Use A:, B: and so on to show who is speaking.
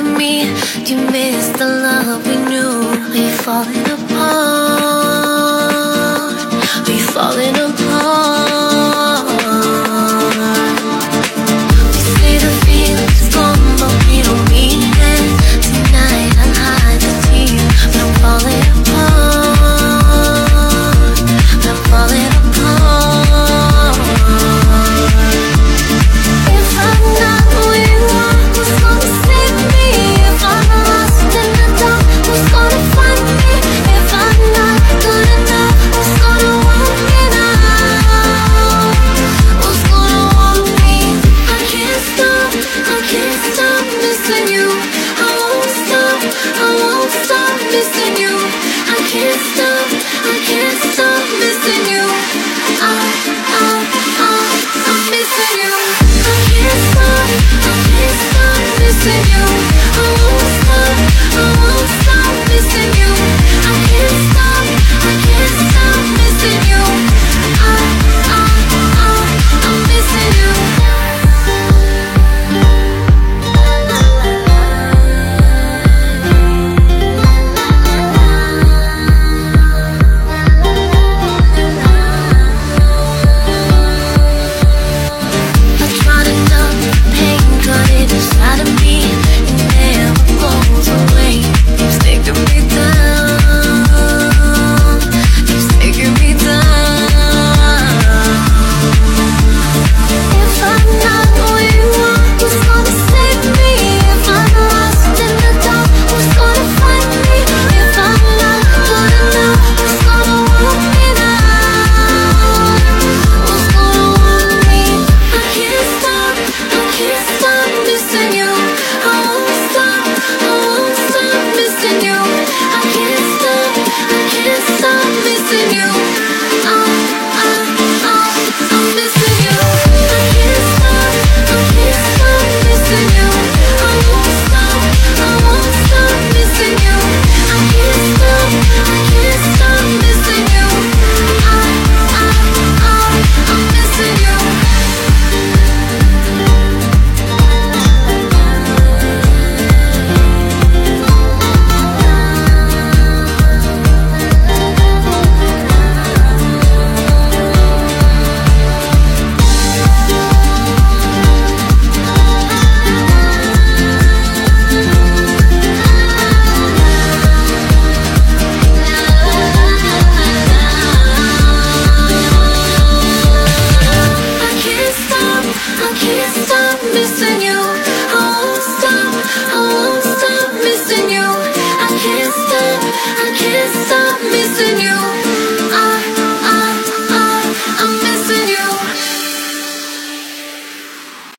A: me? Do you miss the love we knew? Are you falling apart? Are you falling apart? We say the feeling's gone, but we don't mean it. Tonight I'll hide the tears, but I'm falling apart. I'm falling apart. If I'm not who you are, who's gonna save me? If I'm lost in the dark, who's gonna find me? If I'm not good enough, who's gonna walk me now? Who's gonna walk me? I can't stop missing you. I won't stop missing you. I can't stop missing you. I'm missing you. I can't stop missing you. I won't stop missing you. I can't stop missing you. I'm missing you. I try to numb the pain, cut it inside of me. It never goes away. Keeps taking me down. Keeps taking me down. If I'm not who you are, who's gonna save me? If I'm lost in the dark, who's gonna find me? If I'm not good enough, who's gonna walk me now? Who's gonna walk me? I can't stop missing you. I won't stop missing you. I can't stop missing you. I'm missing you. I can't stop missing you. I won't stop missing you. I can't stop missing you. I'm missing you. I can't stop missing you.